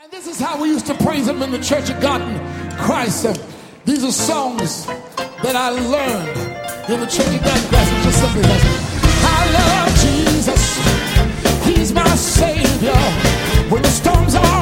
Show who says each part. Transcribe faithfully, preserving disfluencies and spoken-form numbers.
Speaker 1: And this is how we used to praise him in the Church of God in Christ. And these are songs that I learned in the Church of God in Christ. It's just simply this. I love Jesus. He's my Savior. When the storms are